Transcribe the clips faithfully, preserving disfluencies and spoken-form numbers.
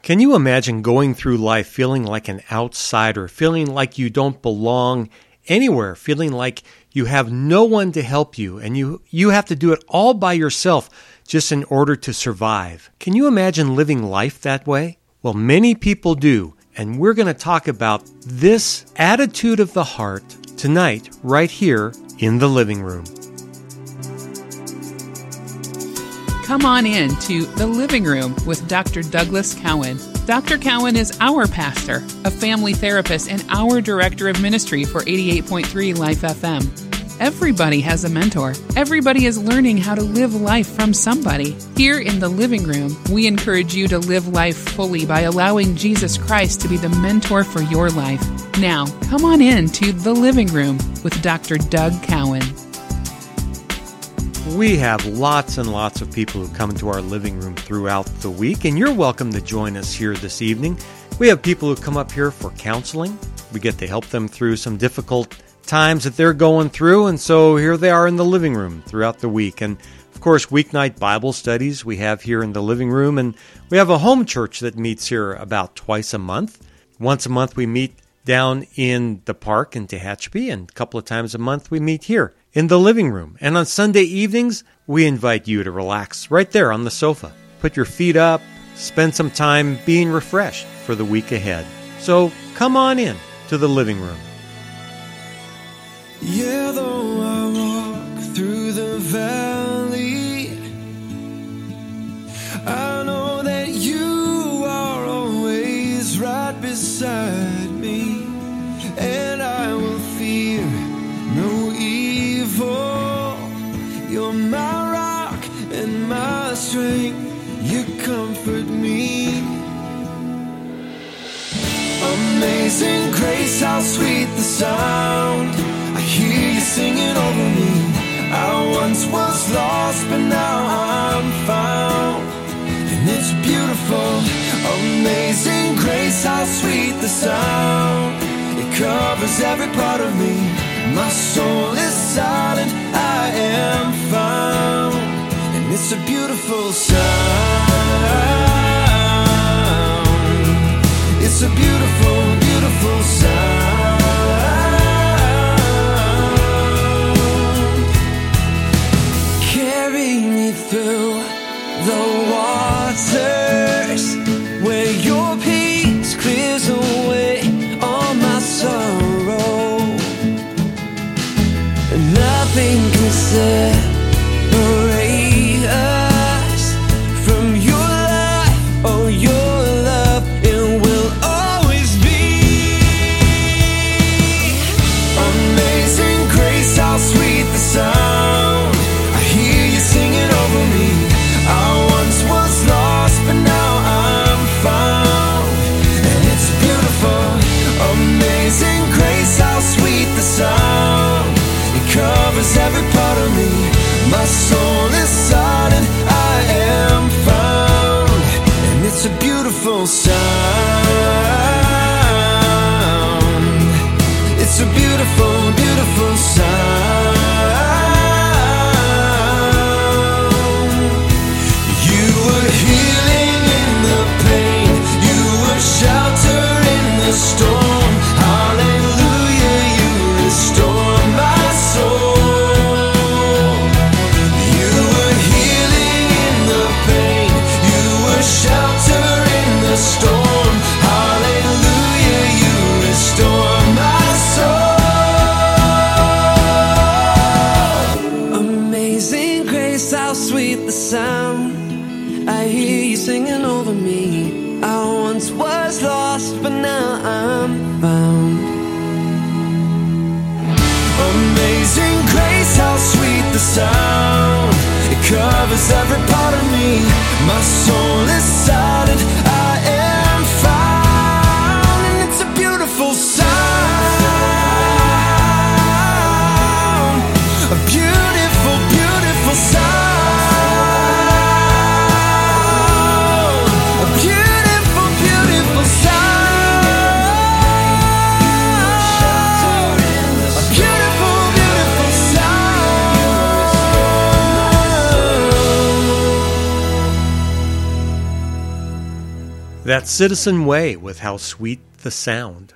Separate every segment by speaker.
Speaker 1: Can you imagine going through life feeling like an outsider, feeling like you don't belong anywhere, feeling like you have no one to help you, and you, you have to do it all by yourself just in order to survive? Can you imagine living life that way? Well, many people do, and we're going to talk about this attitude of the heart tonight, right here in the living room.
Speaker 2: Come on in to The Living Room with Doctor Douglas Cowan. Doctor Cowan is our pastor, a family therapist, and our director of ministry for eighty-eight point three Life F M. Everybody has a mentor. Everybody is learning how to live life from somebody. Here in The Living Room, we encourage you to live life fully by allowing Jesus Christ to be the mentor for your life. Now, come on in to The Living Room with Doctor Doug Cowan.
Speaker 1: We have lots and lots of people who come into our living room throughout the week, and you're welcome to join us here this evening. We have people who come up here for counseling. We get to help them through some difficult times that they're going through, and so here they are in the living room throughout the week. And of course, weeknight Bible studies we have here in the living room, and we have a home church that meets here about twice a month. Once a month we meet down in the park in Tehachapi, and a couple of times a month we meet here in the living room. And on Sunday evenings, we invite you to relax right there on the sofa. Put your feet up, spend some time being refreshed for the week ahead. So come on in to the living room.
Speaker 3: Yeah, though I walk through the valley, I know that you are always right beside me, and I will fear no evil. You're my rock and my strength, you comfort me. Amazing grace, how sweet the sound, I hear you singing over me. I once was lost, but now I'm found, and it's beautiful. Amazing grace, how sweet the sound, it covers every part of me. My soul is silent, I am found, and it's a beautiful sound. It's a beautiful, beautiful sound. Carry me through the waters where your peace clears away all my sorrow. Nothing can separate us from your life, oh your love, it will always be. Amazing grace, how sweet the sound, I hear you singing over me. I once was lost, but now I'm found, and it's beautiful. Amazing grace, how sweet the sound, covers every part of me. My soul is silent, I am found, and it's a beautiful sound. It's a beautiful, beautiful sound. You were healing in the pain, you were shelter in the storm. Hallelujah, you restore my soul. You were healing in the pain, you were shelter in the storm. Hallelujah, you restore my soul. Amazing grace, how sweet the sound, I hear you singing over me. I once was lost, but now I'm found. Amazing grace, how sweet the sound, it covers every part of me. My soul is silent, I am found, and it's a beautiful sound. A beautiful, beautiful sound. A beautiful, beautiful sound.
Speaker 1: That's Citizen Way with How Sweet the Sound.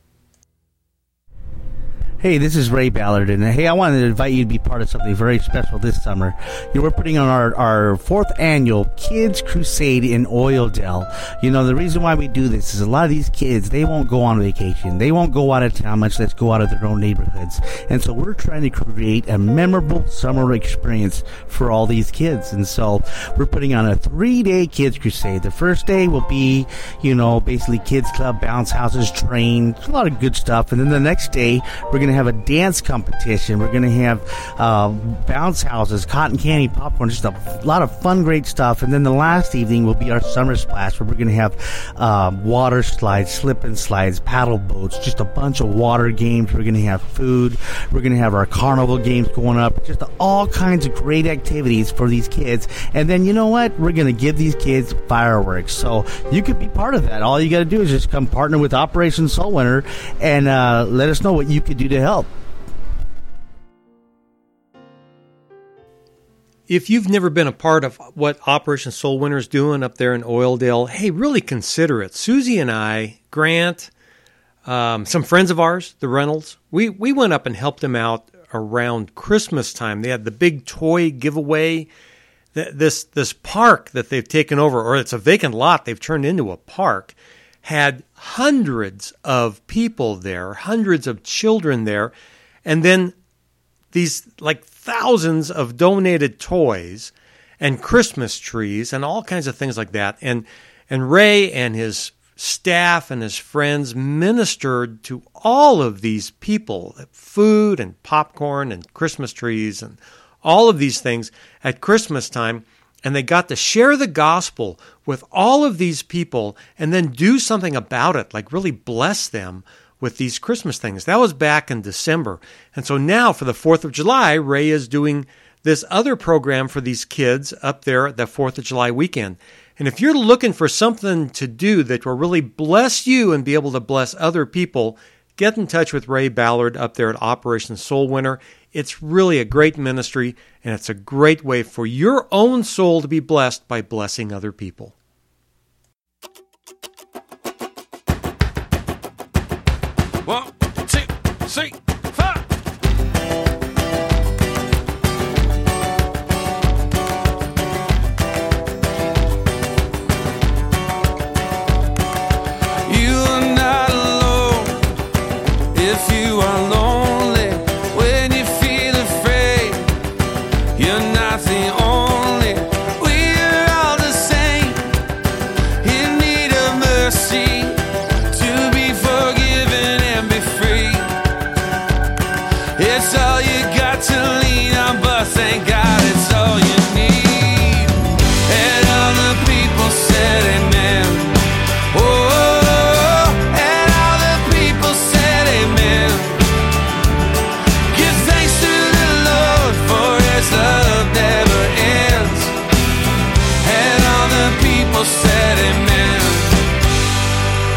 Speaker 4: Hey, this is Ray Ballard, and hey, I wanted to invite you to be part of something very special this summer. You know, we're putting on our, our fourth annual Kids Crusade in Oildale. You know, the reason why we do this is a lot of these kids, they won't go on vacation. They won't go out of town, much less go out of their own neighborhoods. And so we're trying to create a memorable summer experience for all these kids. And so we're putting on a three-day Kids Crusade. The first day will be, you know, basically kids club, bounce houses, train, a lot of good stuff. And then the next day, we're going to have a dance competition. We're going to have uh, bounce houses, cotton candy, popcorn, just a lot of fun, great stuff. And then the last evening will be our summer splash, where we're going to have uh, water slides, slip and slides, paddle boats, just a bunch of water games. We're going to have food. We're going to have our carnival games going up. Just all kinds of great activities for these kids. And then, you know what? We're going to give these kids fireworks. So you could be part of that. All you got to do is just come partner with Operation Soul Winner and uh, let us know what you could do to help.
Speaker 1: If you've never been a part of what Operation Soul Winner is doing up there in Oildale, hey, really consider it. Susie and I, Grant, um, some friends of ours, the Reynolds, we, we went up and helped them out around Christmas time. They had the big toy giveaway. This, this park that they've taken over, or it's a vacant lot they've turned into a park, had hundreds of people there, hundreds of children there, and then these like thousands of donated toys and Christmas trees and all kinds of things like that. And and Ray and his staff and his friends ministered to all of these people, food and popcorn and Christmas trees and all of these things at Christmas time. And they got to share the gospel with all of these people and then do something about it, like really bless them with these Christmas things. That was back in December. And so now for the fourth of July, Ray is doing this other program for these kids up there at the fourth of July weekend. And if you're looking for something to do that will really bless you and be able to bless other people, get in touch with Ray Ballard up there at Operation Soul Winner. It's really a great ministry, and it's a great way for your own soul to be blessed by blessing other people.
Speaker 3: One, two, three, four. You are not alone if you are lonely. When you feel afraid, you're not the only. We're all the same, in need of mercy. It's all you got to lean on, but thank God it's all you need. And all the people said amen. Oh, and all the people said amen. Give thanks to the Lord, for his love never ends. And all the people said amen.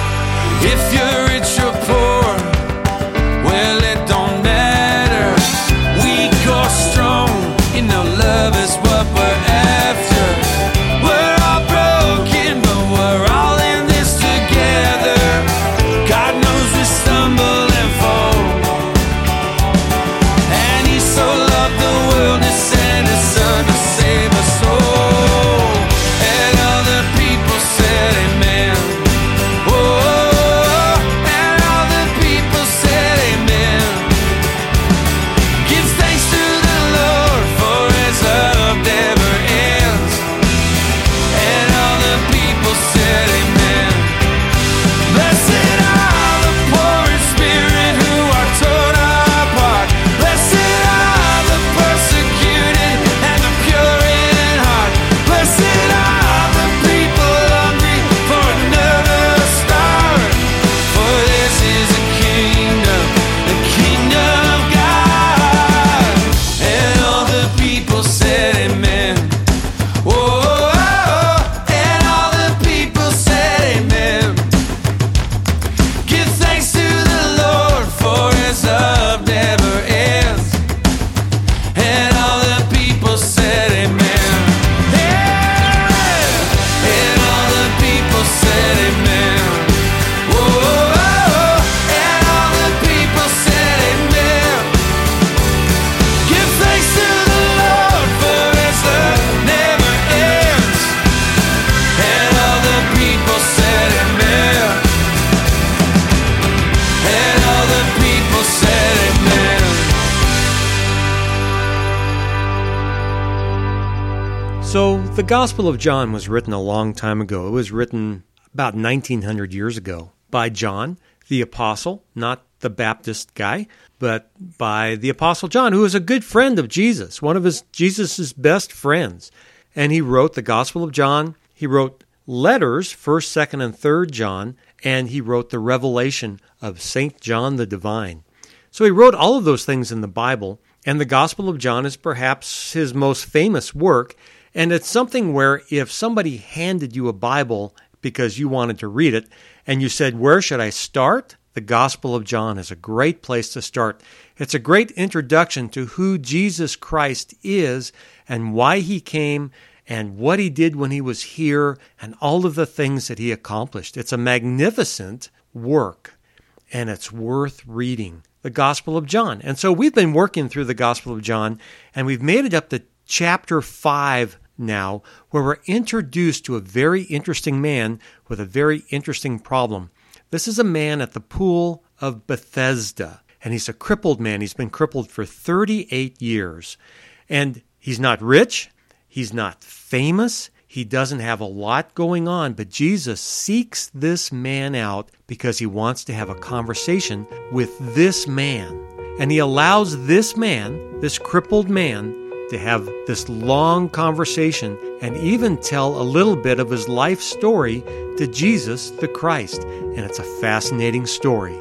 Speaker 1: The Gospel of John was written a long time ago. It was written about nineteen hundred years ago by John, the apostle, not the Baptist guy, but by the apostle John, who was a good friend of Jesus, one of his Jesus's best friends. And he wrote the Gospel of John. He wrote letters, first, second, and third John, and he wrote the Revelation of Saint John the Divine. So he wrote all of those things in the Bible, and the Gospel of John is perhaps his most famous work. And it's something where if somebody handed you a Bible because you wanted to read it, and you said, where should I start? The Gospel of John is a great place to start. It's a great introduction to who Jesus Christ is and why he came and what he did when he was here and all of the things that he accomplished. It's a magnificent work, and it's worth reading. The Gospel of John. And so we've been working through the Gospel of John, and we've made it up to chapter five now, where we're introduced to a very interesting man with a very interesting problem. This is a man at the pool of Bethesda, and he's a crippled man. He's been crippled for thirty-eight years, and he's not rich. He's not famous. He doesn't have a lot going on, but Jesus seeks this man out because he wants to have a conversation with this man. And he allows this man, this crippled man, to have this long conversation and even tell a little bit of his life story to Jesus the Christ. And it's a fascinating story.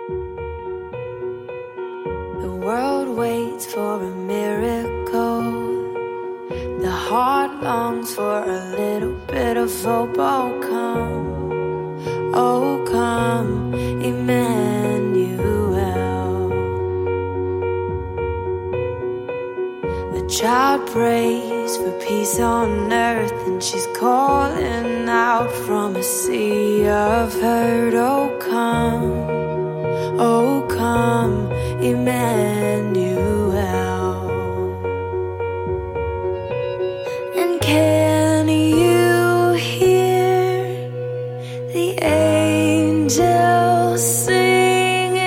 Speaker 5: The world waits for a miracle. The heart longs for a little bit of hope. Oh, come, oh, come, Emmanuel. A child prays for peace on earth, and she's calling out from a sea of hurt. Oh, come, oh, come, Emmanuel. Can you hear the angels singing?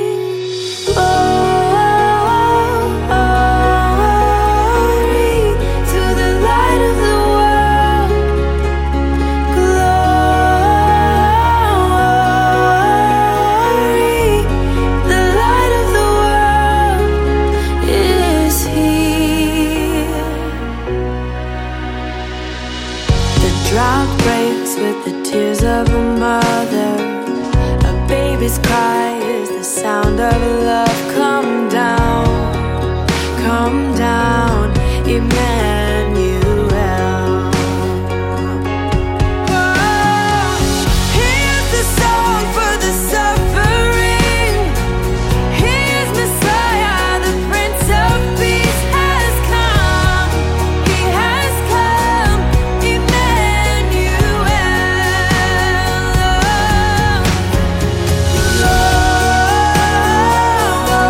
Speaker 5: Glory to the light of the world. Glory, the light of the world is here. The drought breaks with the tears of a mother. A baby's cry is the sound of love. Come down, come down, Emmanuel. Oh, here's the song for the suffering. Here's Messiah, the Prince of Peace has come. He has come, Emmanuel. Oh, oh,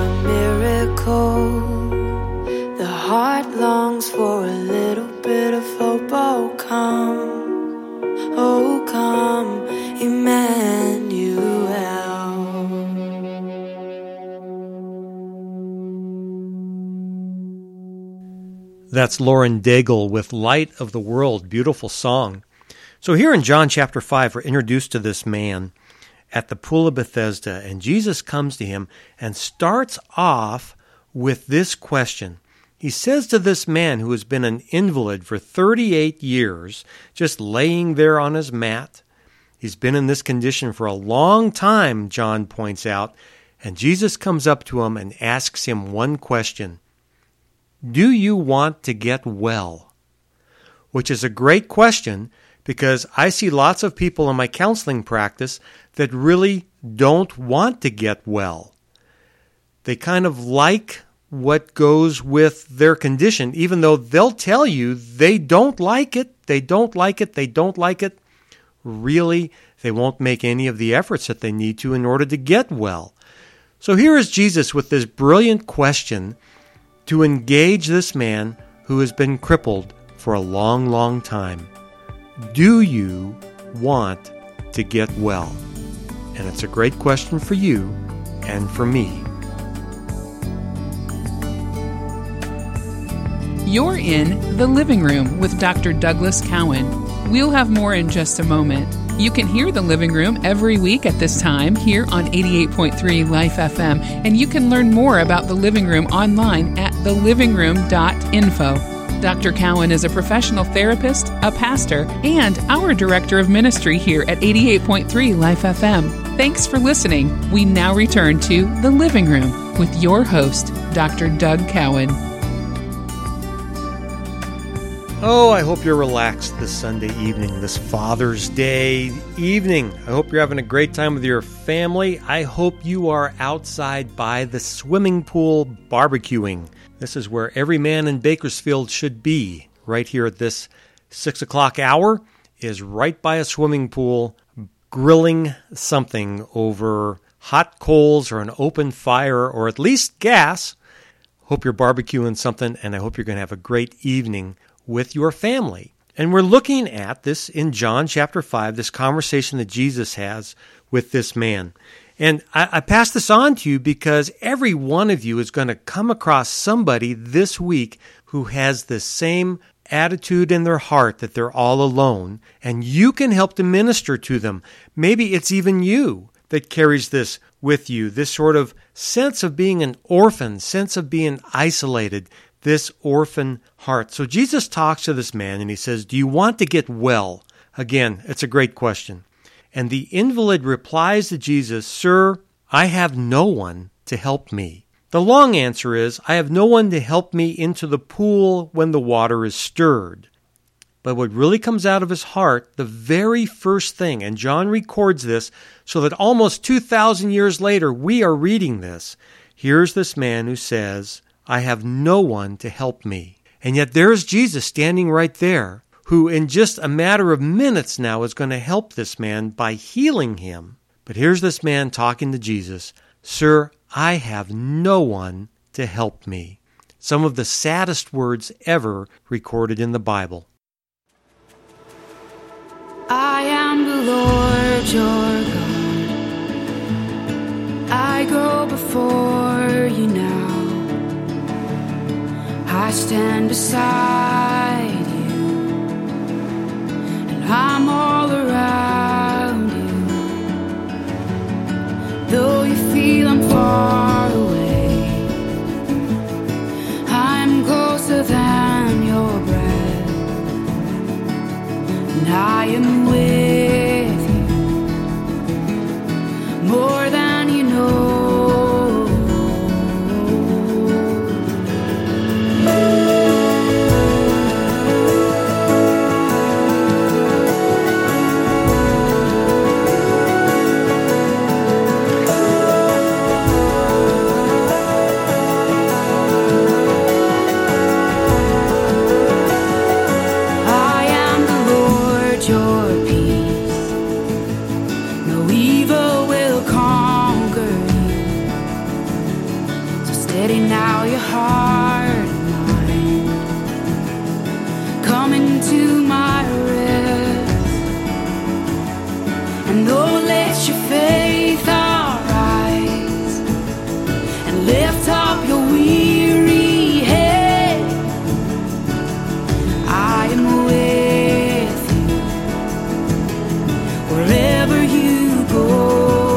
Speaker 5: a miracle. The heart longs for a little bit of hope. Oh, come, oh, come, Emmanuel.
Speaker 1: That's Lauren Daigle with Light of the World. Beautiful song. So here in John chapter five, we're introduced to this man at the Pool of Bethesda, and Jesus comes to him and starts off with this question. He says to this man who has been an invalid for thirty-eight years, just laying there on his mat. He's been in this condition for a long time, John points out, and Jesus comes up to him and asks him one question. Do you want to get well? Which is a great question, because I see lots of people in my counseling practice that really don't want to get well. They kind of like what goes with their condition, even though they'll tell you they don't like it, they don't like it, they don't like it. Really, they won't make any of the efforts that they need to in order to get well. So here is Jesus with this brilliant question to engage this man who has been crippled for a long, long time. Do you want to get well? And it's a great question for you and for me.
Speaker 2: You're in The Living Room with Doctor Douglas Cowan. We'll have more in just a moment. You can hear The Living Room every week at this time here on eighty-eight point three Life F M, and you can learn more about The Living Room online at the living room dot info. Doctor Cowan is a professional therapist, a pastor, and our director of ministry here at eighty-eight point three Life F M. Thanks for listening. We now return to The Living Room with your host, Doctor Doug Cowan.
Speaker 1: Oh, I hope you're relaxed this Sunday evening, this Father's Day evening. I hope you're having a great time with your family. I hope you are outside by the swimming pool barbecuing. This is where every man in Bakersfield should be. Right here at this six o'clock hour is right by a swimming pool, grilling something over hot coals or an open fire or at least gas. Hope you're barbecuing something, and I hope you're going to have a great evening with your family. And we're looking at this in John chapter five, this conversation that Jesus has with this man. And I, I pass this on to you because every one of you is going to come across somebody this week who has the same attitude in their heart that they're all alone, and you can help to minister to them. Maybe it's even you that carries this with you, this sort of sense of being an orphan, sense of being isolated, this orphan heart. So Jesus talks to this man and he says, do you want to get well? Again, it's a great question. And the invalid replies to Jesus, Sir, I have no one to help me. The long answer is, I have no one to help me into the pool when the water is stirred. But what really comes out of his heart, the very first thing, and John records this so that almost two thousand years later we are reading this. Here's this man who says, I have no one to help me. And yet there's Jesus standing right there, who in just a matter of minutes now is going to help this man by healing him. But here's this man talking to Jesus, Sir, I have no one to help me. Some of the saddest words ever recorded in the Bible.
Speaker 5: I am the Lord your God. I go before you now. I stand beside you, and I'm all around you. Though you feel I'm far away, I'm closer than your breath, and I am with you more than you know. Steady now your heart and mind. Come into my rest. And oh, let your faith arise and lift up your weary head. I am with you wherever you go.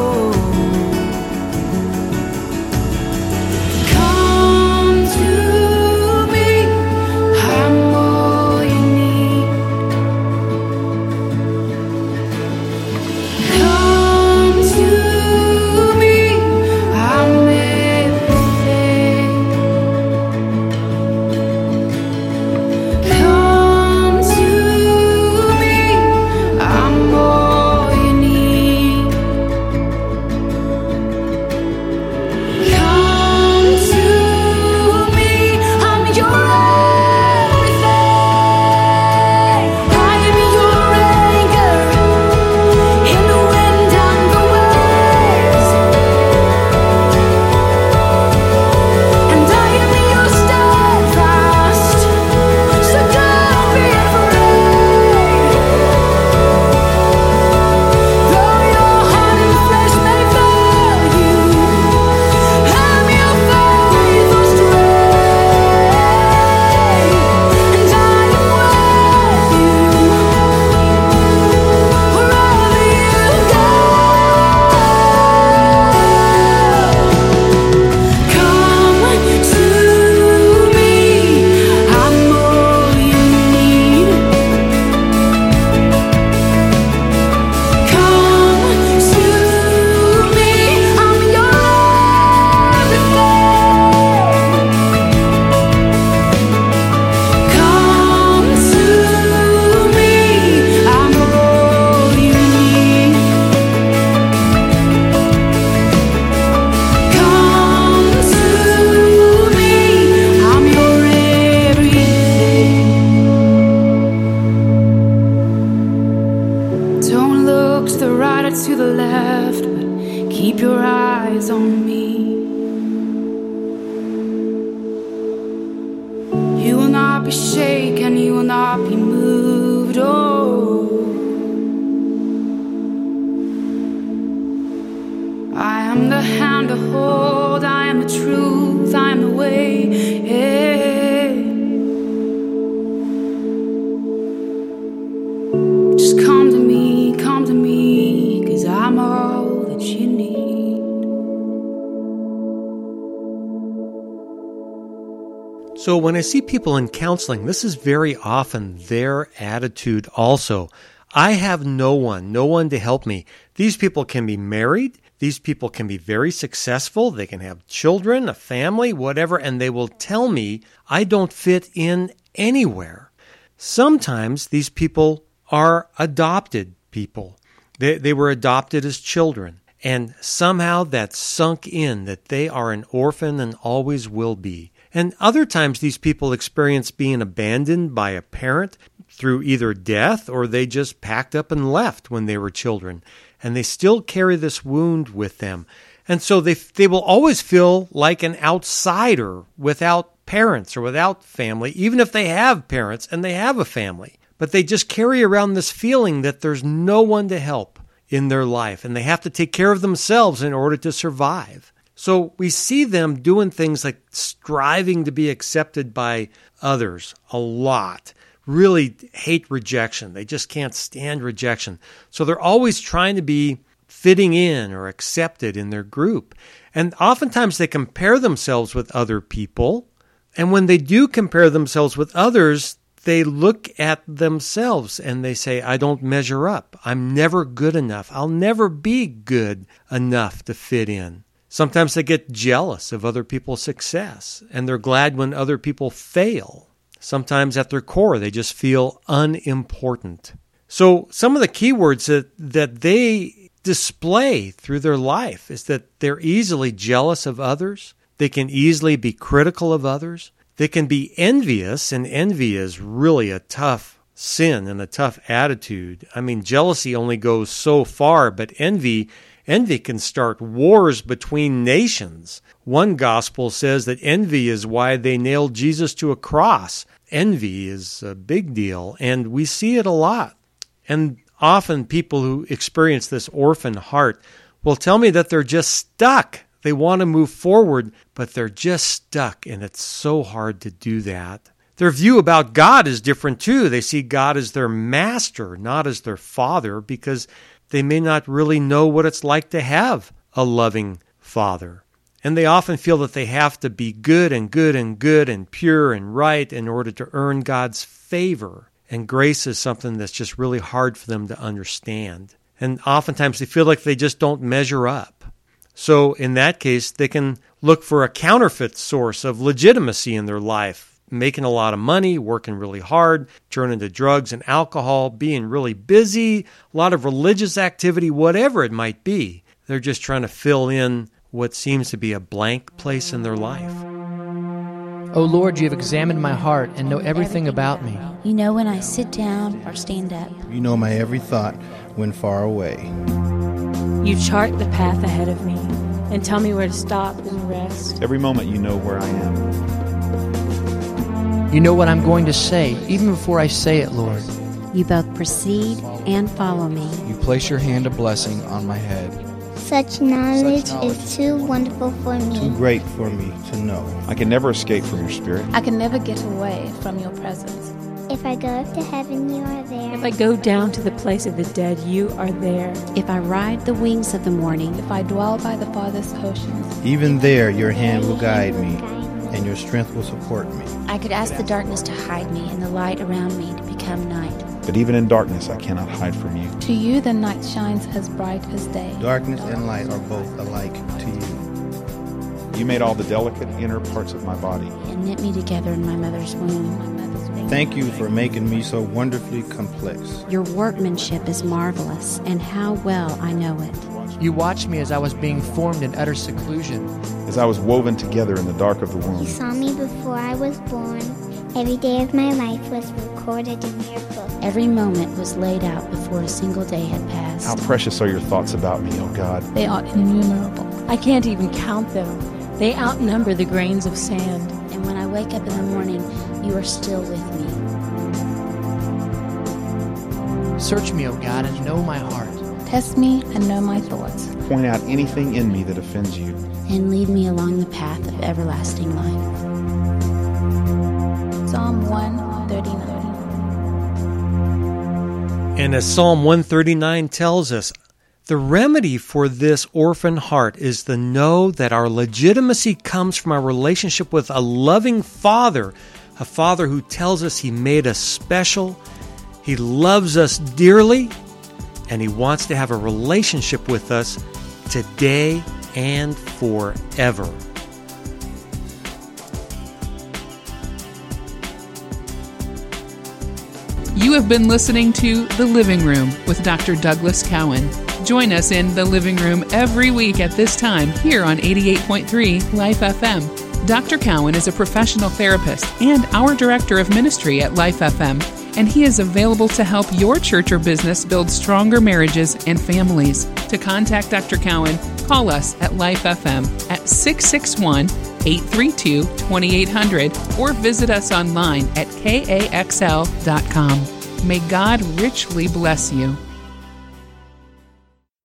Speaker 1: So when I see people in counseling, this is very often their attitude also. I have no one, no one to help me. These people can be married. These people can be very successful. They can have children, a family, whatever, and they will tell me I don't fit in anywhere. Sometimes these people are adopted people. They, they were adopted as children, and somehow that's sunk in that they are an orphan and always will be. And other times these people experience being abandoned by a parent through either death or they just packed up and left when they were children. And they still carry this wound with them. And so they they will always feel like an outsider without parents or without family, even if they have parents and they have a family. But they just carry around this feeling that there's no one to help in their life. And they have to take care of themselves in order to survive. So we see them doing things like striving to be accepted by others a lot. Really hate rejection. They just can't stand rejection. So they're always trying to be fitting in or accepted in their group. And oftentimes they compare themselves with other people. And when they do compare themselves with others, they look at themselves and they say, I don't measure up. I'm never good enough. I'll never be good enough to fit in. Sometimes they get jealous of other people's success, and they're glad when other people fail. Sometimes at their core, they just feel unimportant. So some of the key words that, that they display through their life is that they're easily jealous of others. They can easily be critical of others. They can be envious, and envy is really a tough sin and a tough attitude. I mean, jealousy only goes so far, but envy Envy can start wars between nations. One gospel says that envy is why they nailed Jesus to a cross. Envy is a big deal, and we see it a lot. And often people who experience this orphan heart will tell me that they're just stuck. They want to move forward, but they're just stuck, and it's so hard to do that. Their view about God is different too. They see God as their master, not as their father, because they may not really know what it's like to have a loving father. And they often feel that they have to be good and good and good and pure and right in order to earn God's favor. And grace is something that's just really hard for them to understand. And oftentimes they feel like they just don't measure up. So in that case, they can look for a counterfeit source of legitimacy in their life, making a lot of money, working really hard, turning to drugs and alcohol, being really busy, a lot of religious activity, whatever it might be. They're just trying to fill in what seems to be a blank place in their life.
Speaker 6: O Lord, you have examined my heart and know everything about me.
Speaker 7: You know when I sit down or stand up.
Speaker 8: You know my every thought when far away.
Speaker 9: You chart the path ahead of me and tell me where to stop and rest.
Speaker 10: Every moment you know where I am.
Speaker 6: You know what I'm going to say, even before I say it, Lord.
Speaker 7: You both precede and follow me.
Speaker 11: You place your hand of blessing on my head.
Speaker 12: Such knowledge, Such knowledge is too wonderful for me.
Speaker 8: Too great for me to know.
Speaker 10: I can never escape from your spirit.
Speaker 13: I can never get away from your presence.
Speaker 12: If I go up to heaven, you are there.
Speaker 9: If I go down to the place of the dead, you are there.
Speaker 7: If I ride the wings of the morning,
Speaker 13: if I dwell by the farthest oceans,
Speaker 8: even there your hand will guide me, and your strength will support me.
Speaker 7: I could ask the darkness to hide me and the light around me to become night.
Speaker 10: But even in darkness, I cannot hide from you.
Speaker 13: To you, the night shines as bright as day.
Speaker 8: Darkness and light are both alike to you.
Speaker 10: You made all the delicate inner parts of my body
Speaker 7: and knit me together in my mother's womb. My mother's womb.
Speaker 8: Thank you for making me so wonderfully complex.
Speaker 7: Your workmanship is marvelous, and how well I know it.
Speaker 6: You watched me as I was being formed in utter seclusion.
Speaker 10: As I was woven together in the dark of the womb.
Speaker 12: You saw me before I was born. Every day of my life was recorded in your book.
Speaker 7: Every moment was laid out before a single day had passed.
Speaker 10: How precious are your thoughts about me, O God.
Speaker 13: They are innumerable.
Speaker 9: I can't even count them. They outnumber the grains of sand.
Speaker 7: And when I wake up in the morning, you are still with me.
Speaker 6: Search me, O God, and know my heart.
Speaker 13: Test me and know my thoughts.
Speaker 10: Point out anything in me that offends you.
Speaker 7: And lead me along the path of everlasting life.
Speaker 13: Psalm one thirty-nine.
Speaker 1: And as Psalm one thirty-nine tells us, the remedy for this orphan heart is to know that our legitimacy comes from our relationship with a loving Father, a Father who tells us He made us special, He loves us dearly, and He wants to have a relationship with us today and forever.
Speaker 2: You have been listening to The Living Room with Doctor Douglas Cowan. Join us in The Living Room every week at this time here on eighty-eight point three Life F M. Doctor Cowan is a professional therapist and our director of ministry at Life F M, and he is available to help your church or business build stronger marriages and families. To contact Doctor Cowan, call us at Life F M at six six one, eight three two, two eight zero zero or visit us online at K A X L dot com. May God richly bless you.